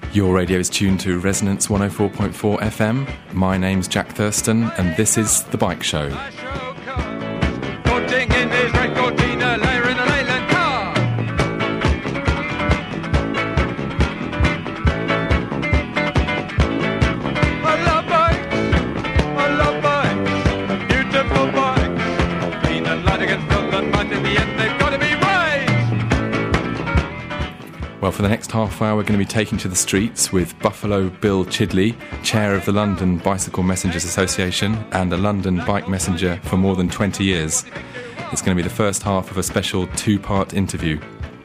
Your radio is tuned to Resonance 104.4 FM. My name's Jack Thurston, and this is The Bike Show. Well, for the next half hour, we're going to be taking to the streets with Buffalo Bill Chidley, chair of the London Bicycle Messengers Association and a London bike messenger for more than 20 years. It's going to be the first half of a special two-part interview.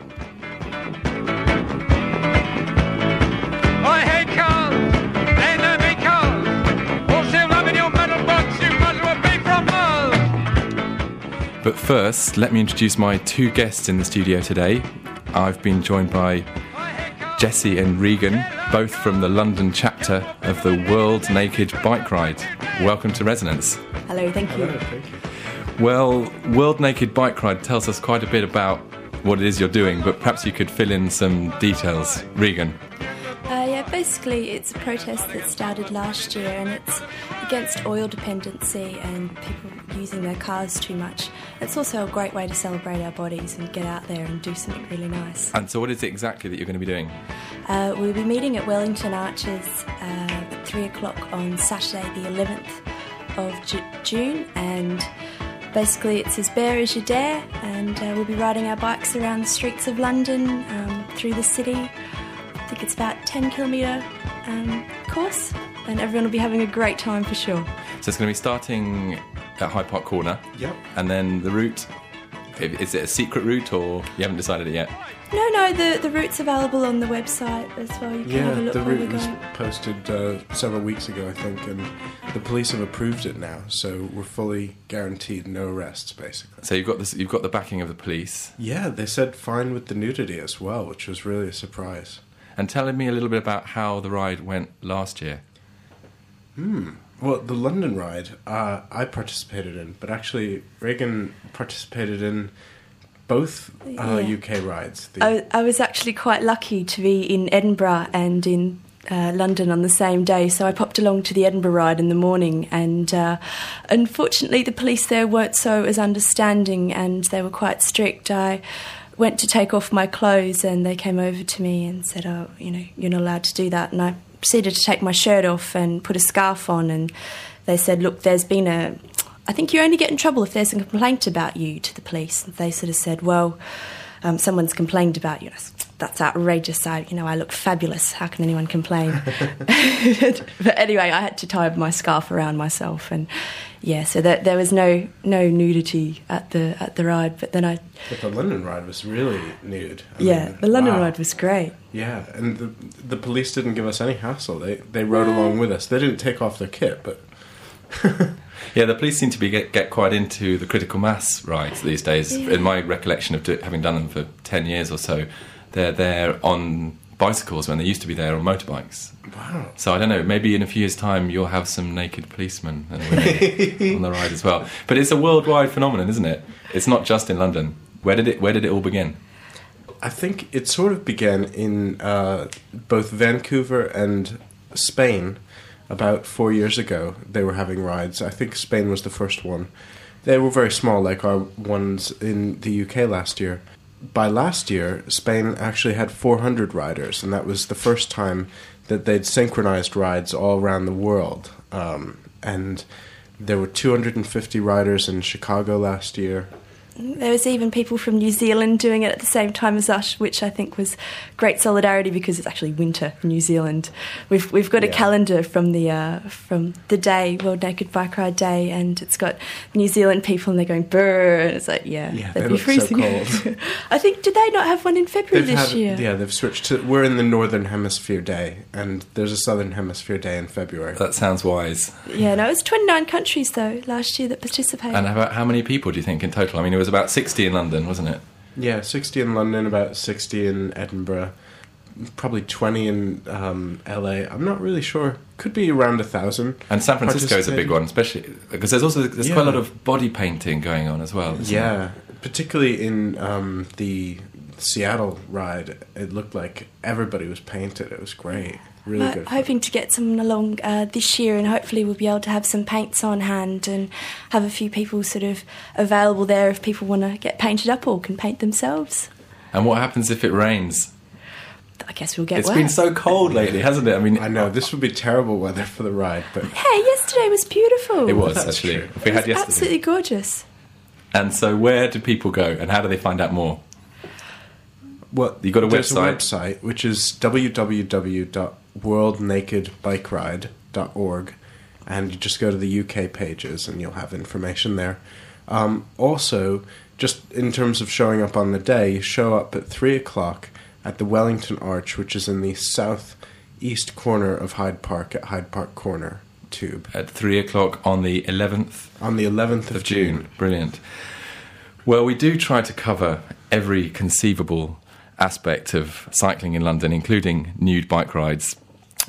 But first, let me introduce my two guests in the studio today. I've been joined by Jessie and Regan, both from the London chapter of the World Naked Bike Ride. Welcome to Resonance. Hello, thank you. Hello, thank you. Well, World Naked Bike Ride tells us quite a bit about what it is you're doing, but perhaps you could fill in some details. Regan. Basically it's a protest that started last year, and it's against oil dependency and people using their cars too much. It's also a great way to celebrate our bodies and get out there and do something really nice. And so what is it exactly that you're going to be doing? We'll be meeting at Wellington Arches at 3 o'clock on Saturday the 11th of June, and basically it's as bare as you dare, and we'll be riding our bikes around the streets of London, through the city. I think it's about a 10-kilometre course, and everyone will be having a great time for sure. So it's going to be starting at Hyde Park Corner. Yep. And then the route, is it a secret route or you haven't decided it yet? No, the route's available on the website as well. You can have a look the where we're route was going. posted several weeks ago, I think, and the police have approved it now, so we're fully guaranteed no arrests, basically. So you've got the backing of the police. Yeah, they said fine with the nudity as well, which was really a surprise. And tell me a little bit about how the ride went last year. Well, the London ride, I participated in, but actually Regan participated in both UK rides. I was actually quite lucky to be in Edinburgh and in London on the same day, so I popped along to the Edinburgh ride in the morning, and unfortunately the police there weren't so as understanding, and they were quite strict. I went to take off my clothes and they came over to me and said, you're not allowed to do that. And I proceeded to take my shirt off and put a scarf on, and they said, look, I think you only get in trouble if there's a complaint about you to the police. And they sort of said, well, someone's complained about you. That's outrageous. I look fabulous. How can anyone complain? But anyway, I had to tie my scarf around myself, and so there was no nudity at the ride. But the London ride was really nude. The London ride was great. Yeah, and the police didn't give us any hassle. They rode along with us. They didn't take off their kit, but yeah, the police seem to get quite into the critical mass rides these days. Yeah. In my recollection of having done them for 10 years or so, they're there on bicycles when they used to be there on motorbikes. Wow. So I don't know, maybe in a few years' time you'll have some naked policemen and women on the ride as well. But it's a worldwide phenomenon, isn't it? It's not just in London. Where did it all begin? I think it sort of began in both Vancouver and Spain. About 4 years ago, they were having rides. I think Spain was the first one. They were very small, like our ones in the UK last year. By last year, Spain actually had 400 riders, and that was the first time that they'd synchronized rides all around the world. And there were 250 riders in Chicago last year. There was even people from New Zealand doing it at the same time as us, which I think was great solidarity because it's actually winter in New Zealand. We've got a calendar from the day, World Naked Bike Ride Day, and it's got New Zealand people and they're going brrr, and it's like they'd be freezing. So cold. I think, did they not have one in February this year? Yeah, they've switched to. We're in the Northern Hemisphere Day, and there's a Southern Hemisphere Day in February. That sounds wise. Yeah, no, it was 29 countries though last year that participated. And about how many people do you think in total? I mean, it was about 60 in London, wasn't it? Yeah, 60 in London, about 60 in Edinburgh, probably 20 in LA. I'm not really sure. Could be around 1,000. And San Francisco is a big one, especially because there's quite a lot of body painting going on as well. Yeah, particularly in the Seattle ride, it looked like everybody was painted. It was great. Really good. Hoping to get someone along this year, and hopefully we'll be able to have some paints on hand and have a few people sort of available there if people want to get painted up or can paint themselves. And what happens if it rains? I guess we'll get It's wet. been so cold lately, hasn't it? I mean, I know, this would be terrible weather for the ride, but... Hey, yesterday was beautiful. it was, That's actually. true. We It had was yesterday. absolutely gorgeous. And so where do people go, and how do they find out more? Well, You got a there's website? a website, which is www.worldnakedbikeride.org, and you just go to the UK pages and you'll have information there. Also, just in terms of showing up on the day, you show up at 3 o'clock at the Wellington Arch, which is in the southeast corner of Hyde Park at Hyde Park Corner Tube. At 3 o'clock on the 11th On the 11th of June. Brilliant. Well, we do try to cover every conceivable aspect of cycling in London, including nude bike rides,